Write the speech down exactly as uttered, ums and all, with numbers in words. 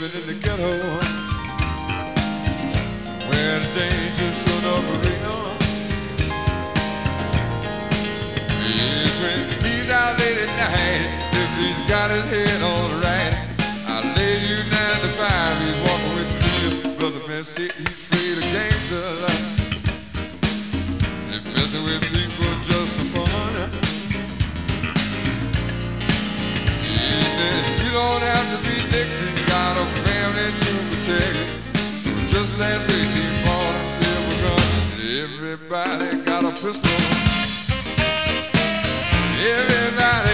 living in the ghetto, where the danger's so never real. Is when he's out late at night, if he's got his head on right, I lay you nine to five, he's walking with steel. Brother man say he's afraid of gangsters, they're messing with people just for fun. He said you don't have to be next to you, got a family to protect. So just last week he bought himself a gun. Everybody got a pistol. Everybody